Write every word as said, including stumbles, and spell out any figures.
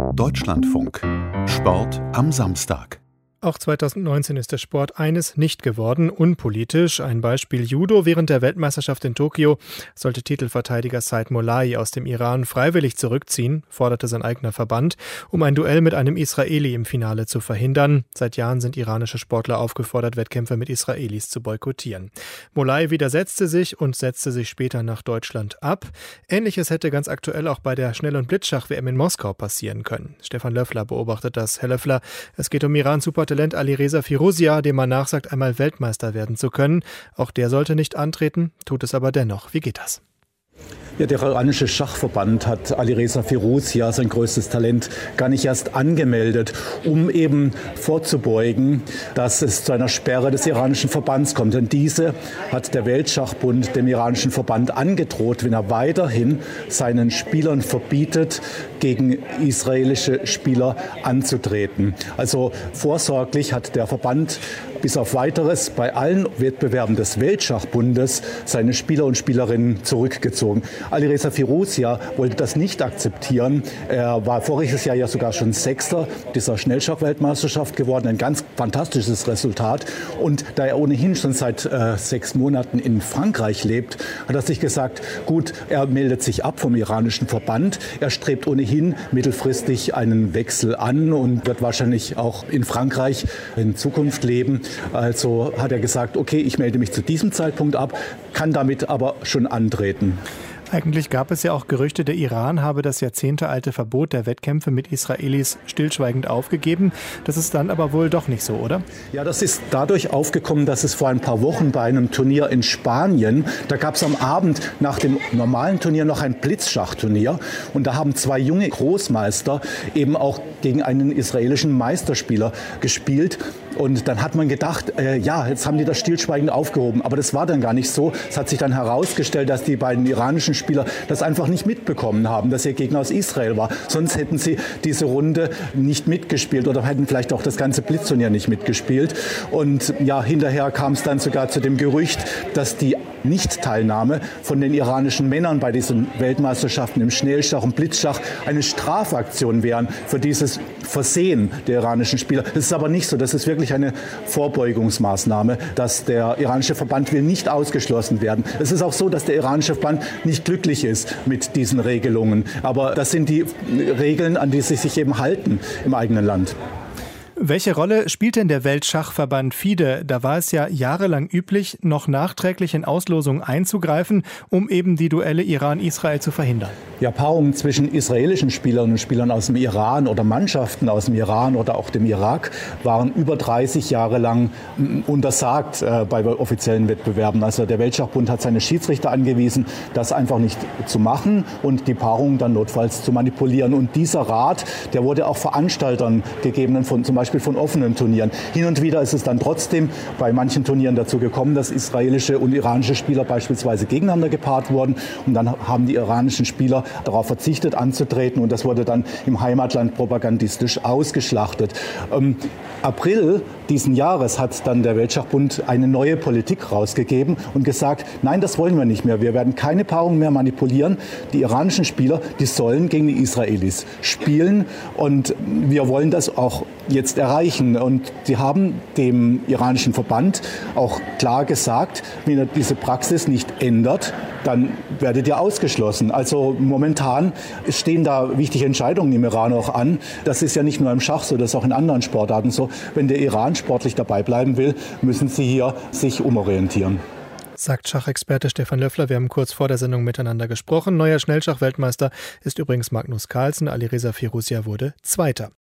Deutschlandfunk. Sport am Samstag. Auch zweitausendneunzehn ist der Sport eines nicht geworden, unpolitisch. Ein Beispiel: Judo. Während der Weltmeisterschaft in Tokio sollte Titelverteidiger Said Mollai aus dem Iran freiwillig zurückziehen, forderte sein eigener Verband, um ein Duell mit einem Israeli im Finale zu verhindern. Seit Jahren sind iranische Sportler aufgefordert, Wettkämpfe mit Israelis zu boykottieren. Mollai widersetzte sich und setzte sich später nach Deutschland ab. Ähnliches hätte ganz aktuell auch bei der Schnell- und Blitzschach-W M in Moskau passieren können. Stefan Löffler beobachtet das. Herr Löffler, es geht um Iran-Super Talent Alireza Firouzja, dem man nachsagt, einmal Weltmeister werden zu können. Auch der sollte nicht antreten, tut es aber dennoch. Wie geht das? Ja, der iranische Schachverband hat Alireza Firouzja, sein größtes Talent, gar nicht erst angemeldet, um eben vorzubeugen, dass es zu einer Sperre des iranischen Verbands kommt. Denn diese hat der Weltschachbund dem iranischen Verband angedroht, wenn er weiterhin seinen Spielern verbietet, gegen israelische Spieler anzutreten. Also vorsorglich hat der Verband bis auf Weiteres bei allen Wettbewerben des Weltschachbundes seine Spieler und Spielerinnen zurückgezogen. Alireza Firouzja wollte das nicht akzeptieren. Er war voriges Jahr ja sogar schon Sechster dieser Schnellschach-Weltmeisterschaft geworden. Ein ganz fantastisches Resultat. Und da er ohnehin schon seit äh, sechs Monaten in Frankreich lebt, hat er sich gesagt, gut, er meldet sich ab vom iranischen Verband. Er strebt ohnehin mittelfristig einen Wechsel an und wird wahrscheinlich auch in Frankreich in Zukunft leben. Also hat er gesagt, okay, ich melde mich zu diesem Zeitpunkt ab, kann damit aber schon antreten. Eigentlich gab es ja auch Gerüchte, der Iran habe das jahrzehntealte Verbot der Wettkämpfe mit Israelis stillschweigend aufgegeben. Das ist dann aber wohl doch nicht so, oder? Ja, das ist dadurch aufgekommen, dass es vor ein paar Wochen bei einem Turnier in Spanien, da gab es am Abend nach dem normalen Turnier noch ein Blitzschachturnier. Und da haben zwei junge Großmeister eben auch gegen einen israelischen Meisterspieler gespielt. Und dann hat man gedacht, äh, ja, jetzt haben die das stillschweigend aufgehoben. Aber das war dann gar nicht so. Es hat sich dann herausgestellt, dass die beiden iranischen Spieler das einfach nicht mitbekommen haben, dass ihr Gegner aus Israel war. Sonst hätten sie diese Runde nicht mitgespielt oder hätten vielleicht auch das ganze Blitzturnier nicht mitgespielt. Und ja, hinterher kam es dann sogar zu dem Gerücht, dass die Nicht-Teilnahme von den iranischen Männern bei diesen Weltmeisterschaften im Schnellschach und Blitzschach eine Strafaktion wären für dieses Versehen der iranischen Spieler. Das ist aber nicht so. Das ist wirklich eine Vorbeugungsmaßnahme, dass der iranische Verband will nicht ausgeschlossen werden. Es ist auch so, dass der iranische Verband nicht glücklich ist mit diesen Regelungen. Aber das sind die Regeln, an die sie sich eben halten im eigenen Land. Welche Rolle spielt denn der Weltschachverband FIDE? Da war es ja jahrelang üblich, noch nachträglich in Auslosungen einzugreifen, um eben die Duelle Iran-Israel zu verhindern. Ja, Paarungen zwischen israelischen Spielern und Spielern aus dem Iran oder Mannschaften aus dem Iran oder auch dem Irak waren über dreißig Jahre lang untersagt äh, bei offiziellen Wettbewerben. Also der Weltschachbund hat seine Schiedsrichter angewiesen, das einfach nicht zu machen und die Paarungen dann notfalls zu manipulieren. Und dieser Rat, der wurde auch Veranstaltern gegeben, von, zum Beispiel von offenen Turnieren. Hin und wieder ist es dann trotzdem bei manchen Turnieren dazu gekommen, dass israelische und iranische Spieler beispielsweise gegeneinander gepaart wurden. Und dann haben die iranischen Spieler darauf verzichtet anzutreten und das wurde dann im Heimatland propagandistisch ausgeschlachtet. Im April diesen Jahres hat dann der Weltschachbund eine neue Politik rausgegeben und gesagt, nein, das wollen wir nicht mehr. Wir werden keine Paarung mehr manipulieren. Die iranischen Spieler, die sollen gegen die Israelis spielen und wir wollen das auch jetzt erreichen. Und sie haben dem iranischen Verband auch klar gesagt, wenn er diese Praxis nicht ändert, dann werdet ihr ausgeschlossen. Also momentan stehen da wichtige Entscheidungen im Iran auch an. Das ist ja nicht nur im Schach so, das ist auch in anderen Sportarten so. Wenn der Iran sportlich dabei bleiben will, müssen sie hier sich umorientieren. Sagt Schachexperte Stefan Löffler. Wir haben kurz vor der Sendung miteinander gesprochen. Neuer Schnellschach-Weltmeister ist übrigens Magnus Carlsen. Alireza Firouzja wurde Zweiter.